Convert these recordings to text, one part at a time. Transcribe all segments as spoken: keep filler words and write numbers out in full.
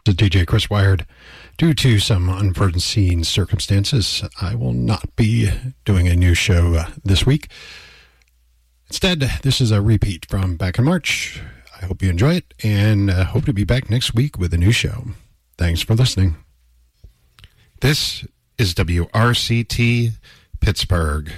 The D J Chris Wired. Due to some unforeseen circumstances, I will not be doing a new show uh, this week. Instead, this is a repeat from back in March. I hope you enjoy it, and uh, hope to be back next week with a new show. Thanks for listening. This is W R C T Pittsburgh.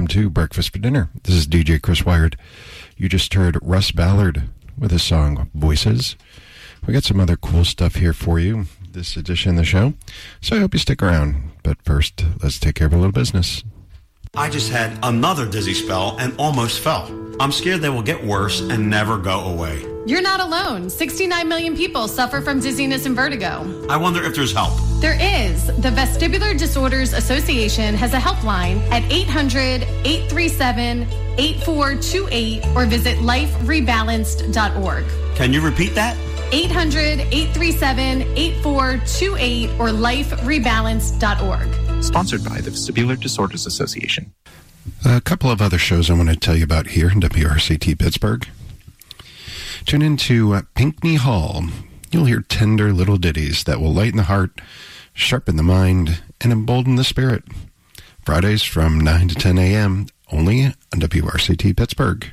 to Breakfast for Dinner. This is D J Chris Wired. You just heard Russ Ballard with his song Voices. We got some other cool stuff here for you this edition of the show, so I hope you stick around. But first, let's take care of a little business. I just had another dizzy spell and almost fell. I'm scared they will get worse and never go away. You're not alone. sixty-nine million people suffer from dizziness and vertigo. I wonder if there's help. There is. The Vestibular Disorders Association has a helpline at eight hundred, eight three seven, eight four two eight or visit life rebalanced dot org. Can you repeat that? eight hundred, eight three seven, eight four two eight or life rebalanced dot org. Sponsored by the Vestibular Disorders Association. A couple of other shows I want to tell you about here in W R C T Pittsburgh. Tune into uh, Pinckney Hall. You'll hear tender little ditties that will lighten the heart, sharpen the mind, and embolden the spirit. Fridays from nine to ten a.m. only on W R C T Pittsburgh.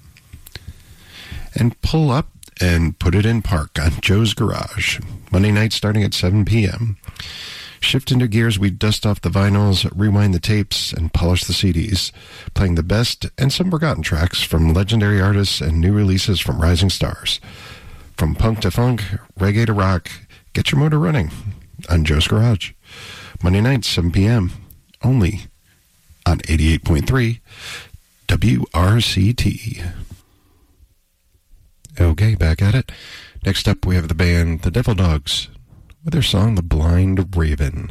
And pull up and put it in park on Joe's Garage. Monday night starting at seven p.m. Shift into gears, we dust off the vinyls, rewind the tapes, and polish the C Ds, playing the best and some forgotten tracks from legendary artists and new releases from rising stars. From punk to funk, reggae to rock, get your motor running on Joe's Garage. Monday night, seven p.m., only on eighty-eight point three W R C T. Okay, back at it. Next up, we have the band The Devil Dogs with their song The Blind Raven.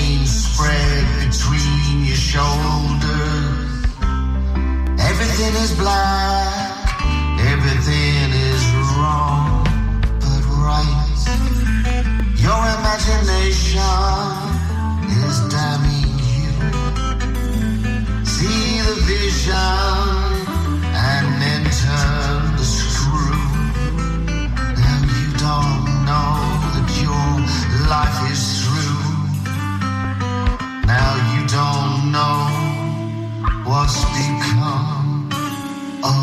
Everything is black, everything is wrong but right. Your imagination is damning you. See the vision and enter the screw. Now you don't know that your life is through. Now you don't know what's become of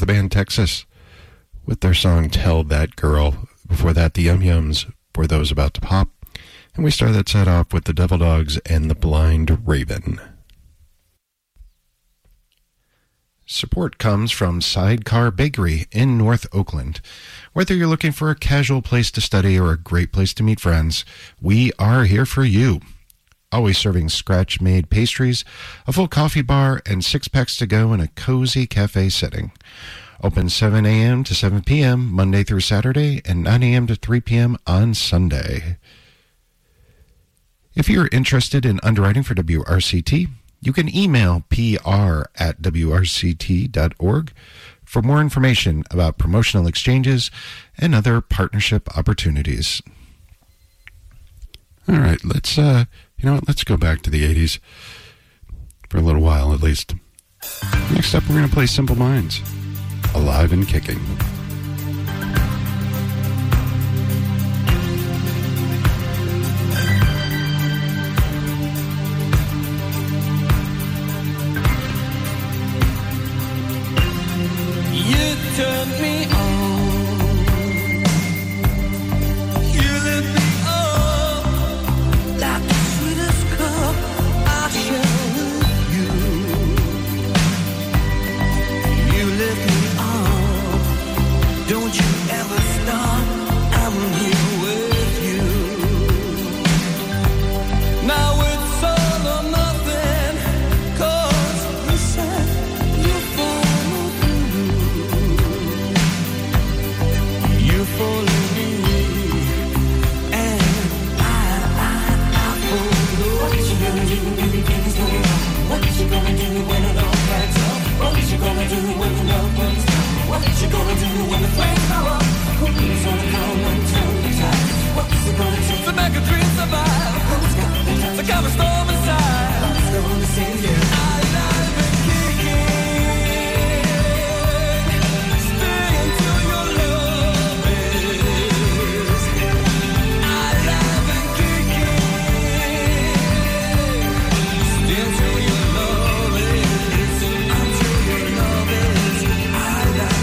the band Texas with their song Tell That Girl. Before that, the Yum Yums were those about to pop. And we start that set off with the Devil Dogs and the Blind Raven. Support comes from Sidecar Bakery in North Oakland. Whether you're looking for a casual place to study or a great place to meet friends, we are here for you. Always serving scratch-made pastries, a full coffee bar, and six packs to go in a cozy cafe setting. Open seven a.m. to seven p.m. Monday through Saturday and nine a.m. to three p.m. on Sunday. If you're interested in underwriting for W R C T, you can email P R at W R C T dot org for more information about promotional exchanges and other partnership opportunities. All right, let's, uh, you know what, let's go back to the eighties for a little while at least. Next up, we're going to play Simple Minds, Alive and Kicking. You turned me on. You lit me up like the sweetest cup I share with you. You lit me up. Don't you ever stop. I'm here with you. Now it's all or nothing, 'cause you said you follow through. You follow me, and I, I, I follow. What you gonna do when everything's going wrong? What you gonna do when it all backs up? What you gonna do when the love runs out? What you gonna do when the flames go up? Who's gonna come and turn the tide? What's it gonna take to make a dream survive? Who's got the time to calm a storm inside? Who's gonna save you? Alive and kicking. Stay until your love is alive and kicking. Stay until your love is, until your love is alive.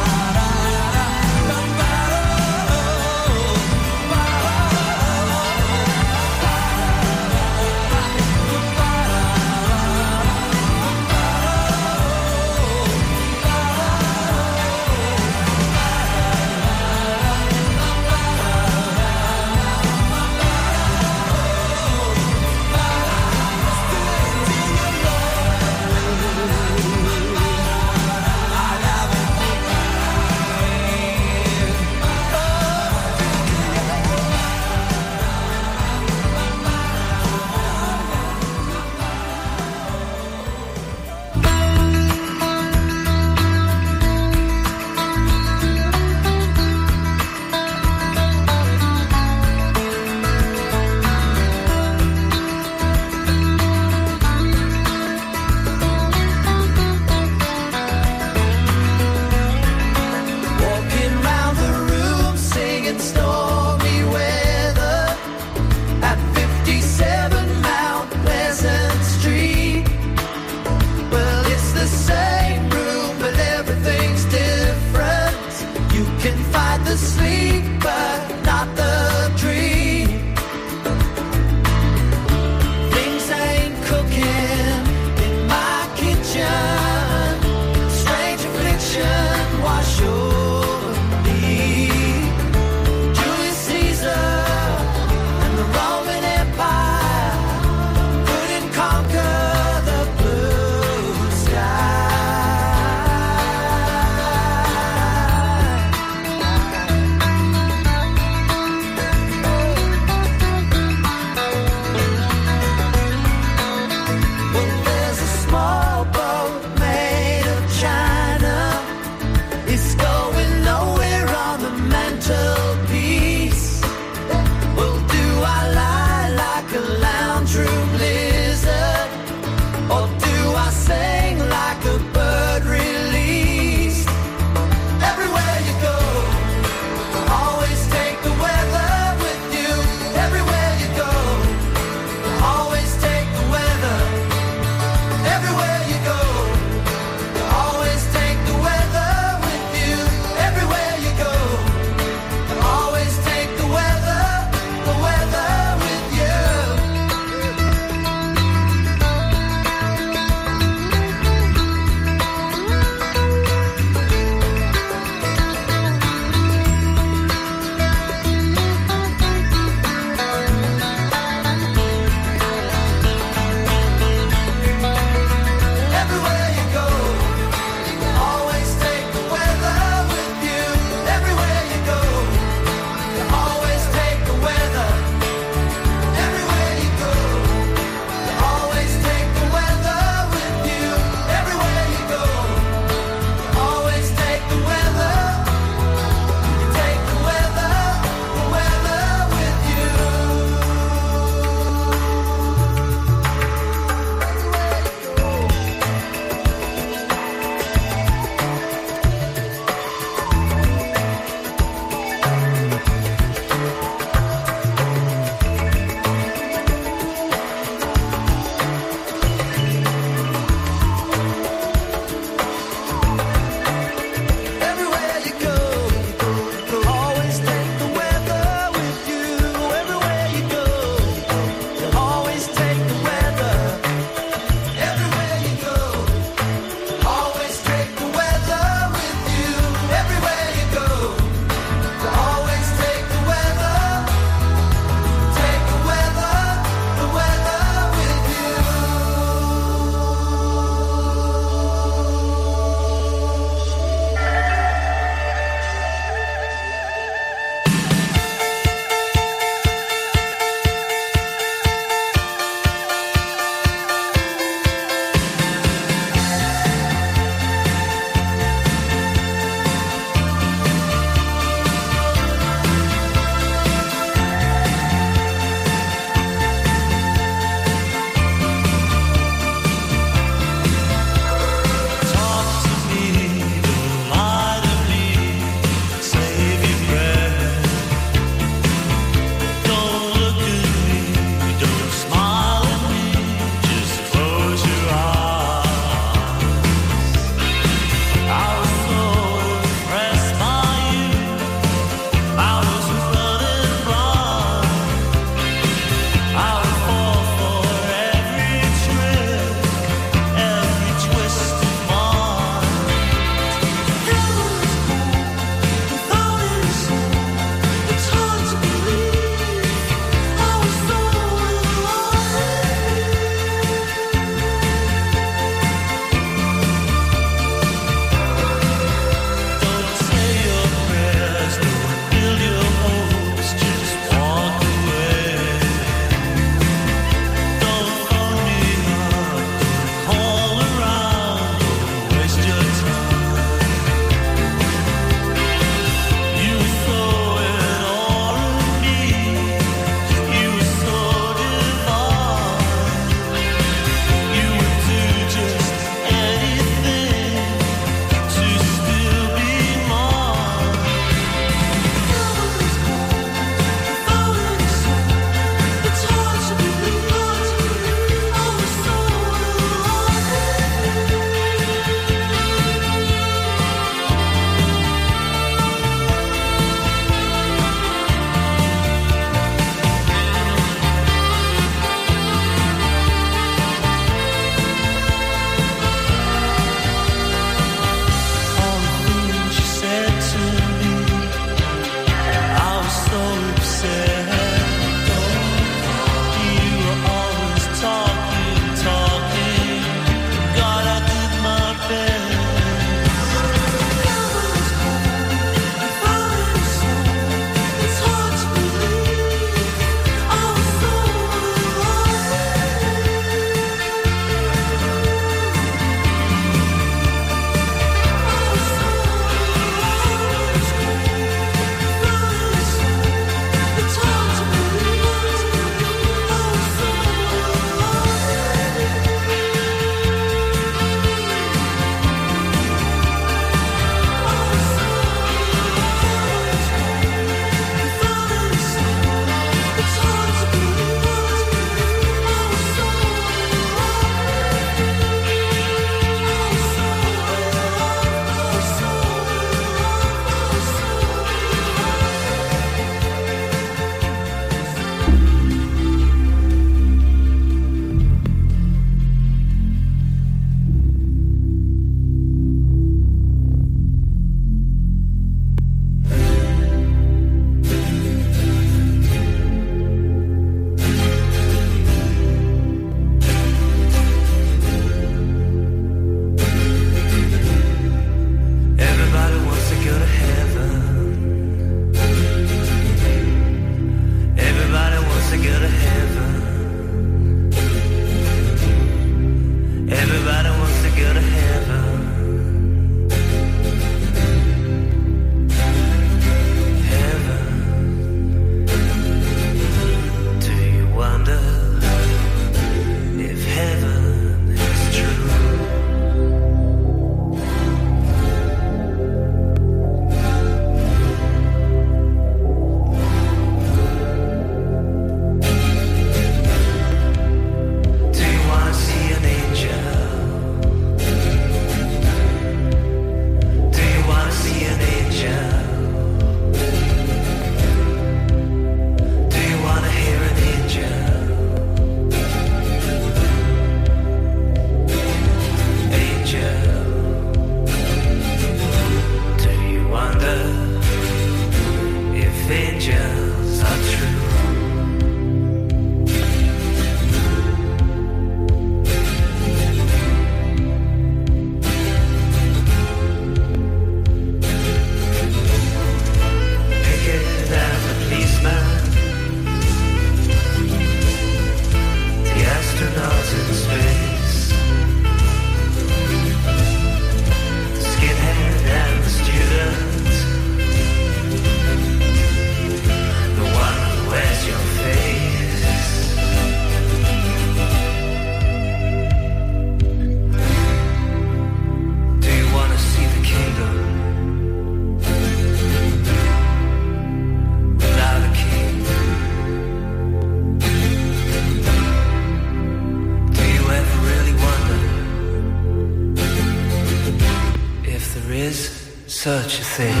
such a thing.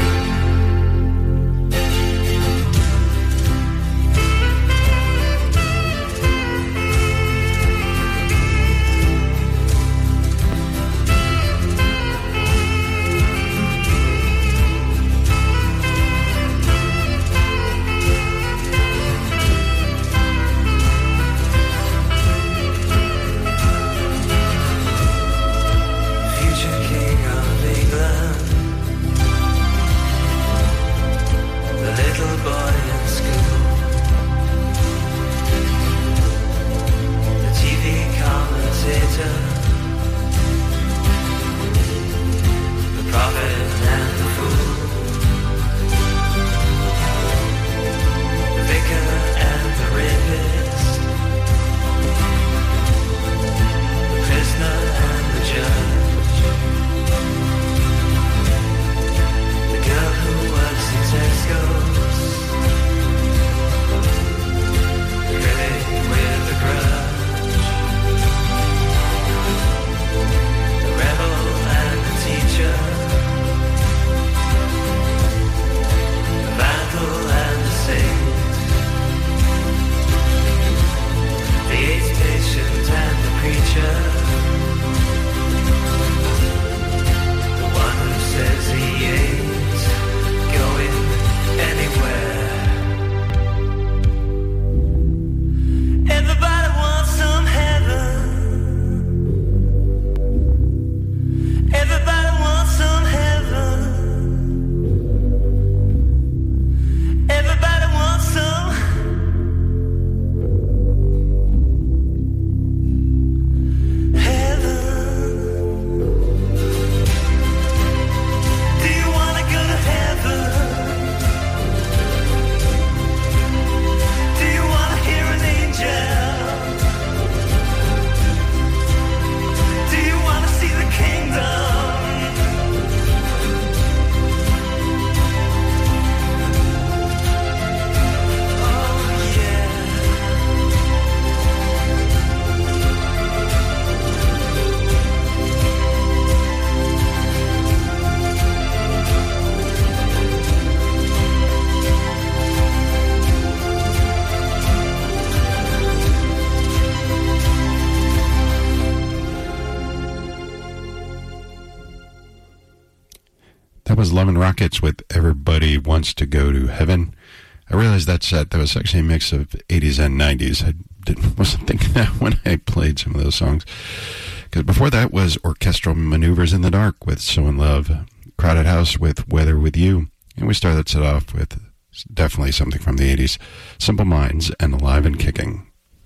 Was Love and Rockets with Everybody Wants to Go to Heaven. I realized that set, that was actually a mix of eighties and nineties. I didn't, wasn't thinking that when I played some of those songs. Because before that was Orchestral Maneuvers in the Dark with So in Love, Crowded House with Weather with You, and we started that set off with definitely something from the eighties, Simple Minds and Alive and Kicking.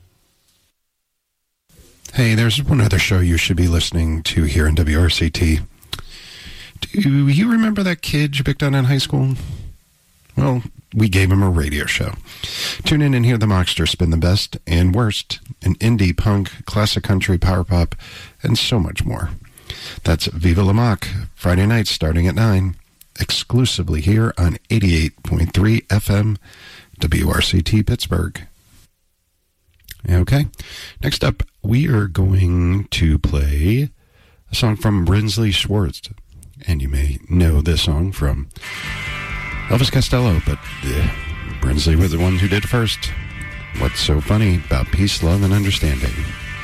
Hey, there's one other show you should be listening to here in W R C T. Do you remember that kid you picked on in high school? Well, we gave him a radio show. Tune in and hear the Mockster spin the best and worst in indie, punk, classic country, power pop, and so much more. That's Viva La Mock, Friday nights starting at nine, exclusively here on eighty-eight point three F M, W R C T Pittsburgh. Okay, next up, we are going to play a song from Brinsley Schwartz. And you may know this song from Elvis Costello, but uh, Brinsley was the one who did it first. What's so funny about peace, love, and understanding?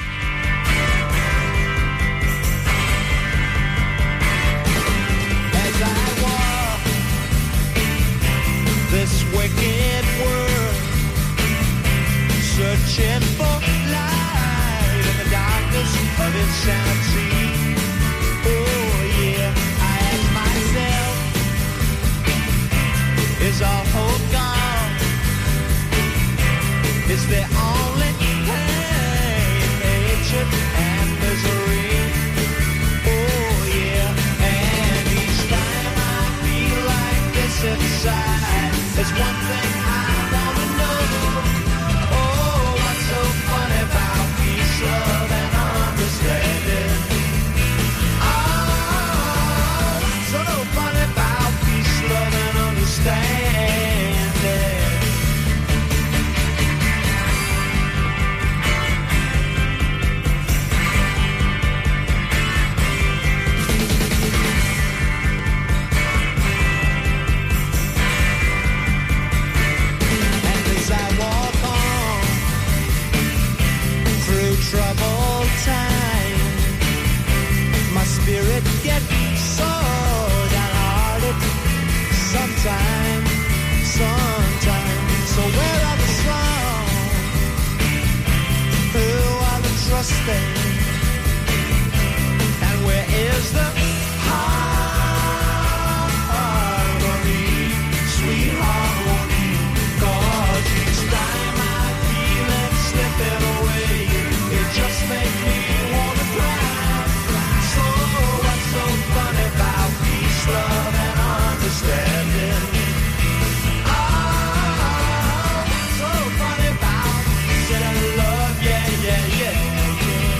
As I walk this wicked world, searching for light in the darkness of insanity. Is our hope gone? Is there only pain, hatred, and misery? Oh yeah, and each time I feel like this inside, there's one thing I wanna know. Oh, what's so funny about peace, love, and understanding? Oh, what's so funny about peace, love, and understanding? stay? And where is the harmony, sweet harmony? 'Cause each time I feel it slipping away, it just makes me wanna cry. So what's so funny about peace, love, and understanding? Ah, so funny about peace and love, yeah, yeah, yeah, yeah.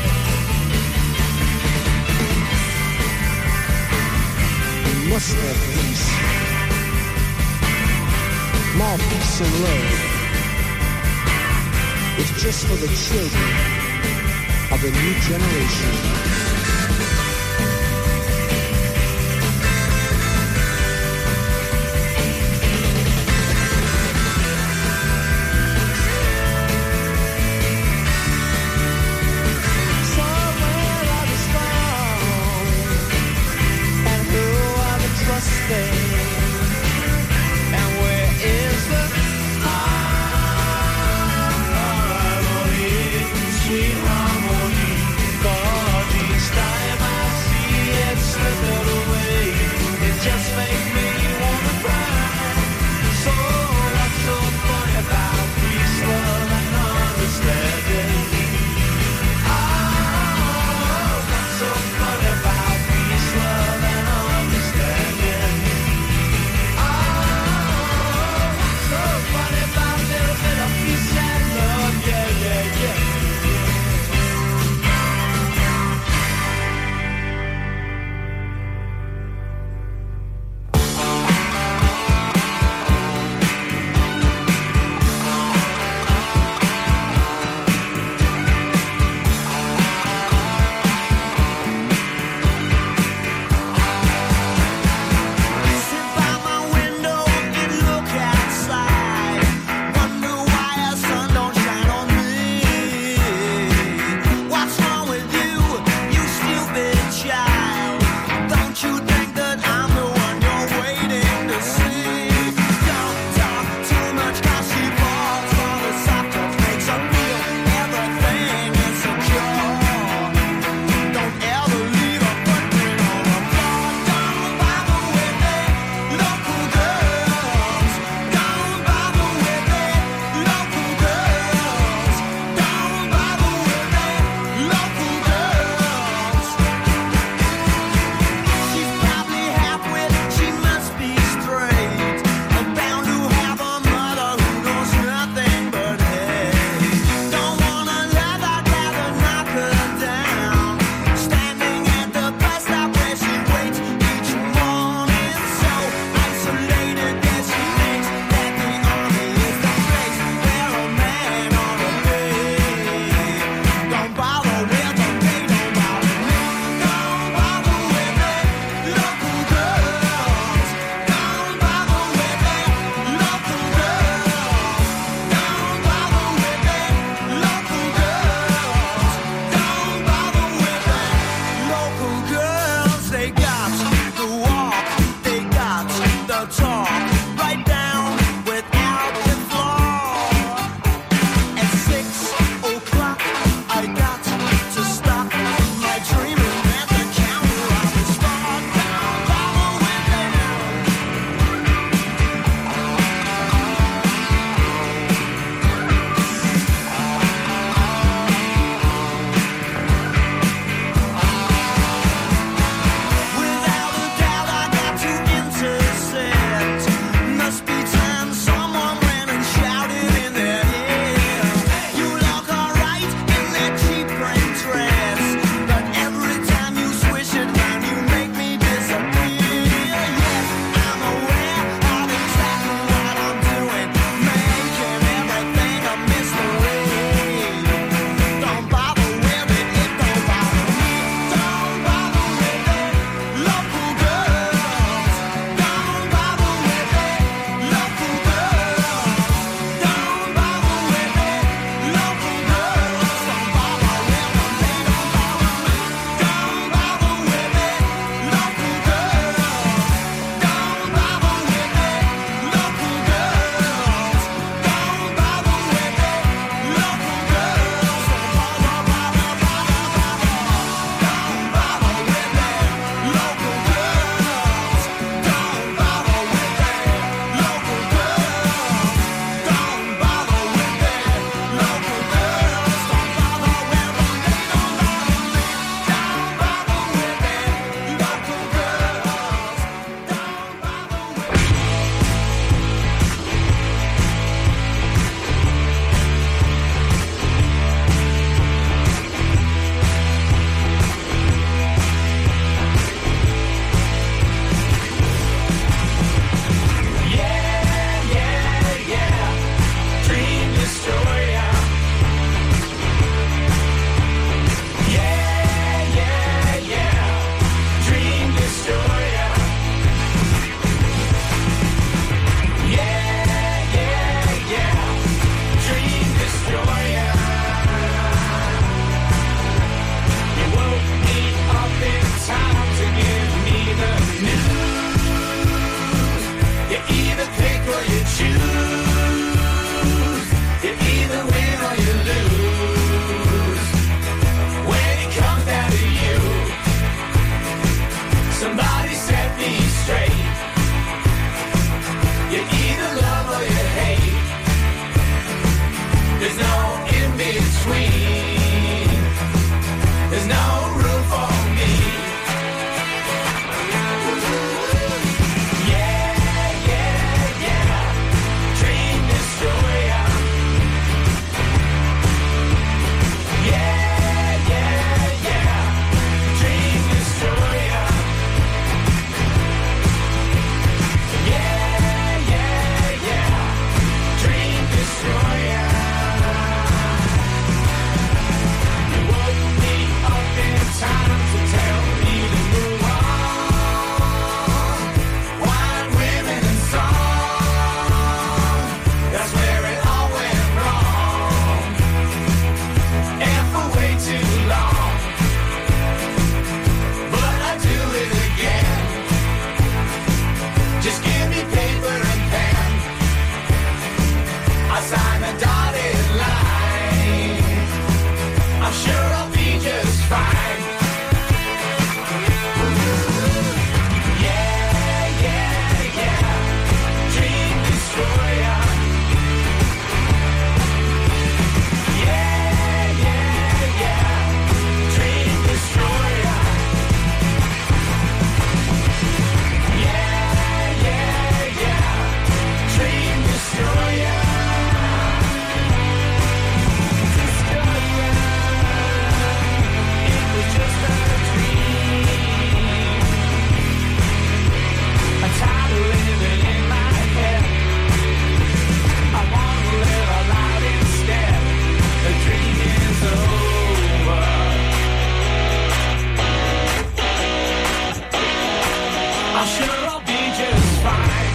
We must have peace. More peace and love. It's just for the children of the new generation. So where are the strong? And who are the trusting? And where is the harmony, sweet harmony? 'Cause each between. There's no room for me. Yeah, yeah, yeah. Dream destroyer. Yeah, yeah, yeah. Dream destroyer. Yeah, yeah, yeah. Dream destroyer. You woke me up in time to tell me to move on. Wine, women, and song. That's where it all went wrong. And for way too long. But I do it again. Just give me paper and pen. I sign the dotted line. I'm sure I'll be just fine. Yeah, yeah, yeah. Dream destroyer. Yeah, yeah, yeah. Dream destroyer. Yeah, yeah, yeah. Dream destroyer. Destroyer. It was just a dream. I'm tired of living in my head. I want to live a life instead. The dream is over. I'm sure I'll be just fine.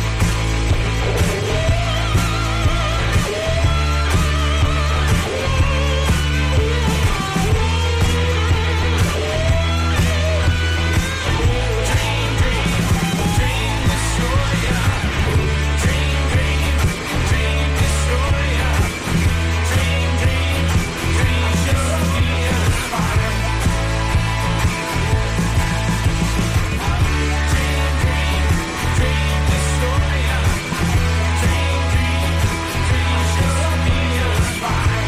Dream, dream, dream destroyer. Dream, dream, dream destroyer. Dream, dream, dream. I'm sure I'll be just fine. Dream, dream, dream destroyer. Dream, dream, dream. I'm sure I'll be just fine.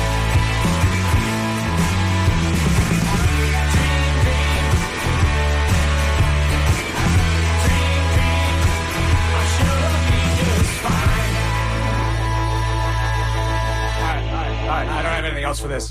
Dream, dream, dream, dream. I'm sure I'll be just fine. All right, all right, all right. I don't have anything else for this.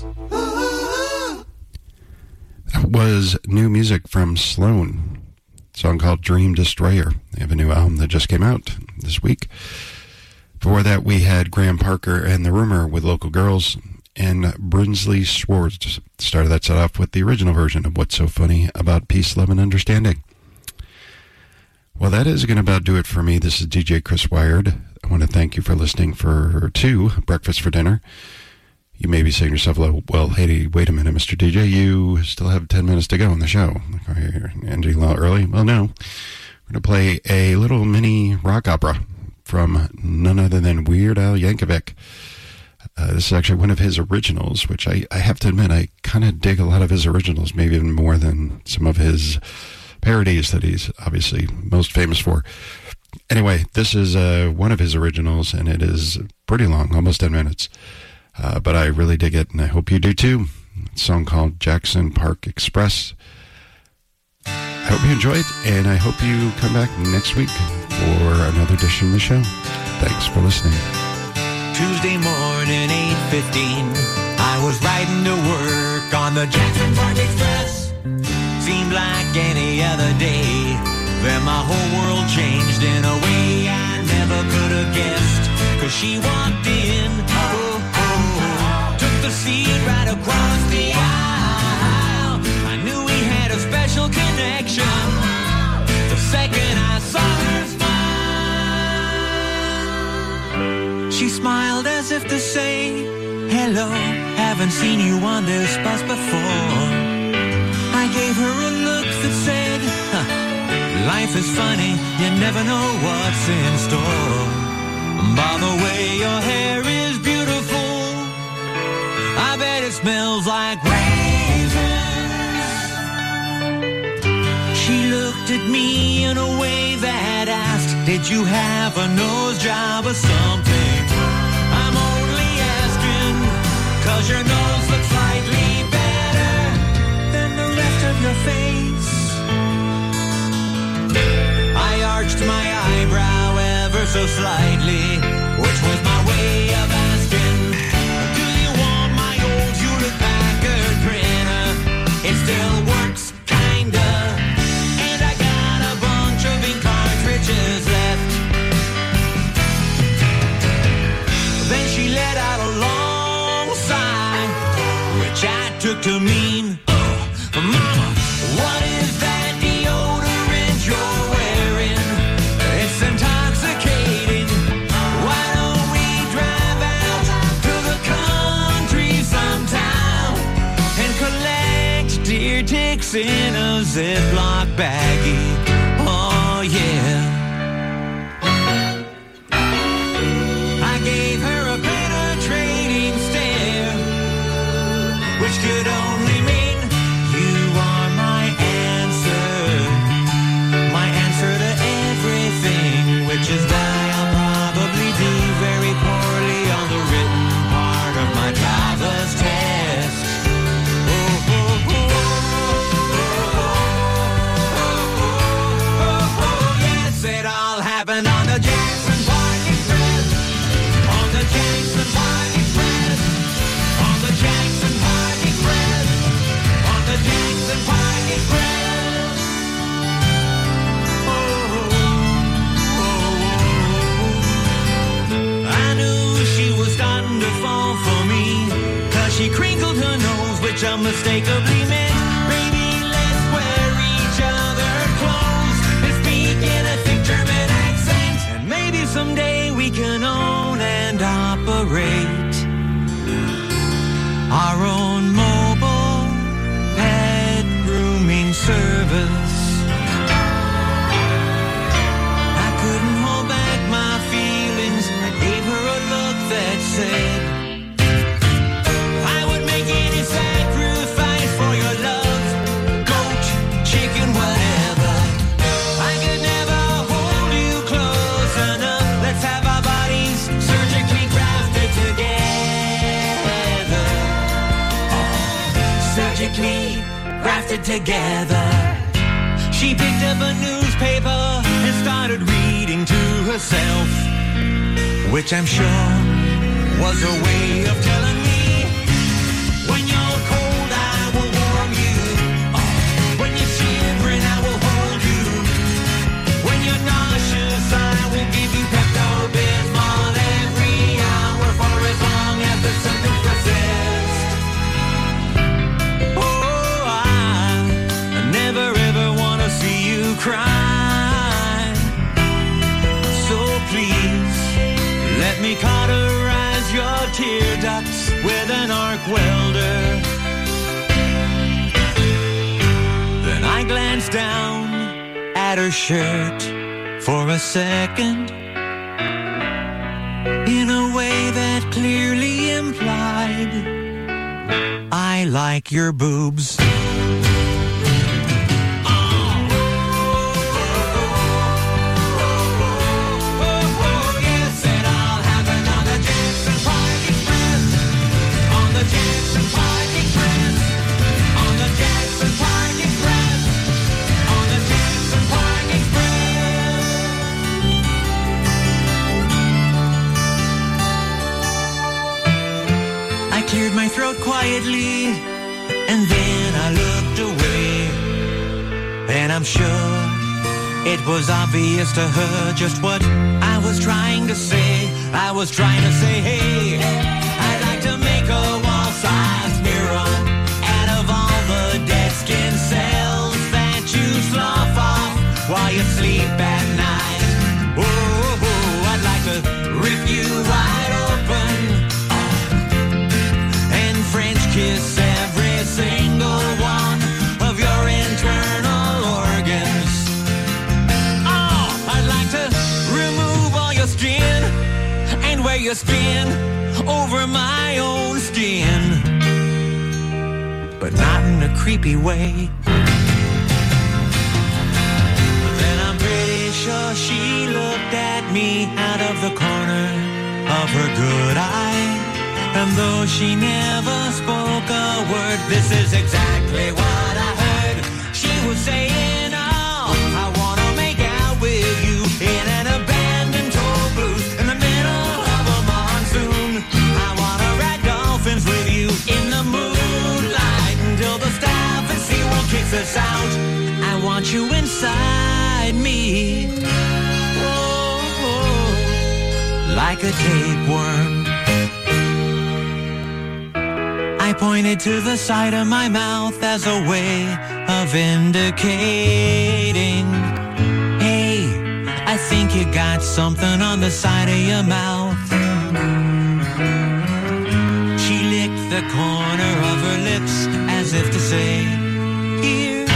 That was new music from Sloan. A song called Dream Destroyer. They have a new album that just came out this week. Before that, we had Graham Parker and The Rumor with Local Girls, and Brinsley Schwartz started that set off with the original version of What's So Funny About Peace, Love, and Understanding. Well, that is going to about do it for me. This is D J Chris Wired. I want to thank you for listening for two Breakfast for Dinner. You may be saying to yourself, well, hey, wait a minute, Mister D J, you still have ten minutes to go in the show. Like, are you ending a little early? Well, no. We're going to play a little mini rock opera from none other than Weird Al Yankovic. Uh, this is actually one of his originals, which I, I have to admit, I kind of dig a lot of his originals, maybe even more than some of his parodies that he's obviously most famous for. Anyway, this is uh, one of his originals, and it is pretty long, almost ten minutes. Uh, but I really dig it, and I hope you do too. It's a song called Jackson Park Express. I hope you enjoy it, and I hope you come back next week for another edition of the show. Thanks for listening. Tuesday morning, eight fifteen. I was riding to work on the Jackson Park Express. Seemed like any other day. Then my whole world changed in a way I never could have guessed. Cause she walked in, oh, oh, took the seat right across the aisle. I knew we had a special connection the second I saw her smile. She smiled as if to say, hello, haven't seen you on this bus before. I gave her a look that said, huh, life is funny, you never know what's in store. By the way, your hair is beautiful. I bet it smells like raisins. She looked at me in a way that asked, did you have a nose job or something? I'm only asking, cause your nose so slightly, which was my way of asking, do you want my old Hewlett Packard printer? It still works, kinda, and I got a bunch of ink cartridges left. Then she let out a long sigh, which I took to mean, oh, Mama, what is that deodorant you're wearing? It's intoxicating. Why don't we drive out to the country sometime and collect deer ticks in a Ziploc baggie? Oh, yeah. I gave her a penetrating stare, which could only mean you are my answer, my answer to everything, which is why I'll probably do very poorly on the written part of my driver's test. Oh, oh, oh, oh, oh, oh, oh, yes, it all happened on the Jackson Park Express, on the Jackson Park Express, on the Jackson Park Express, on the Jackson Park Express. Oh, oh, oh. I knew she was starting to fall for me, 'cause she crinkled her nose, which unmistakably meant, baby, let's wear each other clothes and speak in a thick German accent, and maybe someday we can own and operate our own mobile pet grooming service. I couldn't hold back my feelings. I gave her a look that said, I would make any sacrifice for your love, goat, chicken, whatever. I could never hold you close enough. Let's have our bodies surgically grafted together. Surgically grafted together. She picked up a newspaper and started reading to herself, which I'm sure was a way of telling me, when you're cold, I will warm you. Oh, when you're shivering, I will hold you. When you're nauseous, I will give you Pepto-Bismol every hour for as long as the symptoms persist. Oh, I, I never ever want to see you cry. So please, let me cauterize your tear ducts with an arc welder. Then I glanced down at her shirt for a second, in a way that clearly implied, I like your boobs. Cleared my throat quietly, and then I looked away. And I'm sure it was obvious to her just what I was trying to say. I was trying to say, hey, I'd like to make a wall-sized mirror out of all the dead skin cells that you slough off while you sleep at night. Oh, oh, I'd like to rip you wide open, French kiss every single one of your internal organs. Oh, I'd like to remove all your skin and wear your skin over my own skin, but not in a creepy way. Then I'm pretty sure she looked at me out of the corner of her good eye. And though she never spoke a word, this is exactly what I heard. She was saying, oh, I want to make out with you in an abandoned toll want you inside me. Oh, oh, like a tapeworm. I pointed to the side of my mouth as a way of indicating, hey, I think you got something on the side of your mouth. She licked the corner of her lips as if to say, here.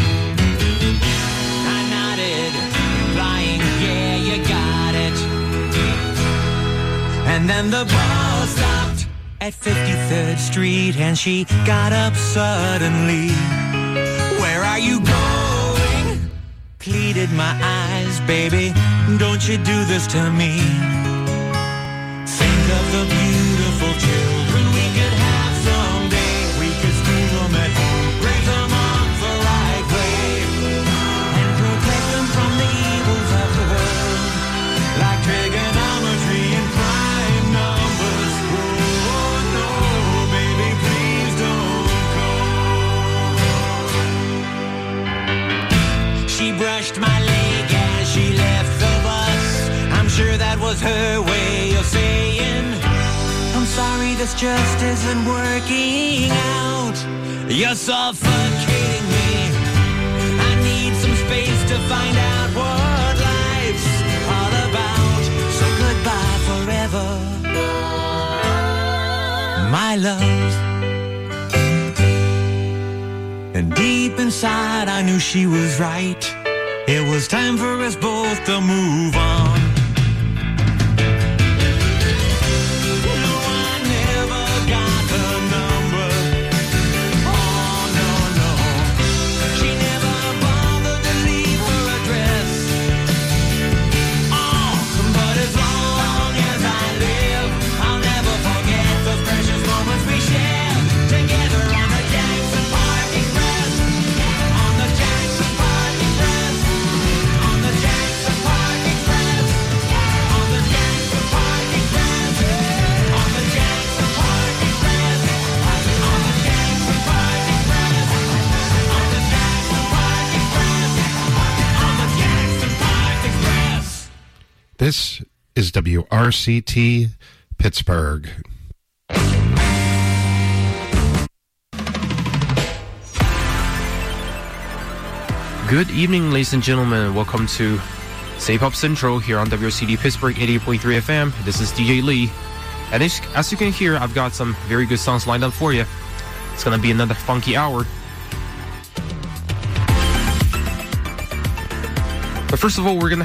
I nodded, implying, yeah, you got it. And then the bus stopped at fifty-third Street and she got up suddenly. Where are you going? Pleaded my eyes, baby, don't you do this to me. Think of the beautiful children we could have someday. We could school them at home, raise them up the right way, and protect them from the evils of the world, like trigonometry and prime numbers. Oh no, baby, please don't go. She brushed my leg as she left the bus. I'm sure that was her way of saying, I'm sorry, this just isn't working out. You're suffocating me. I need some space to find out what life's all about. So goodbye forever, my love. And deep inside I knew she was right. It was time for us both to move on. This is W R C T Pittsburgh. Good evening, ladies and gentlemen. Welcome to J-Pop Central here on W R C T Pittsburgh eighty-eight point three F M. This is D J Lee. And as, as you can hear, I've got some very good songs lined up for you. It's going to be another funky hour. But first of all, we're going to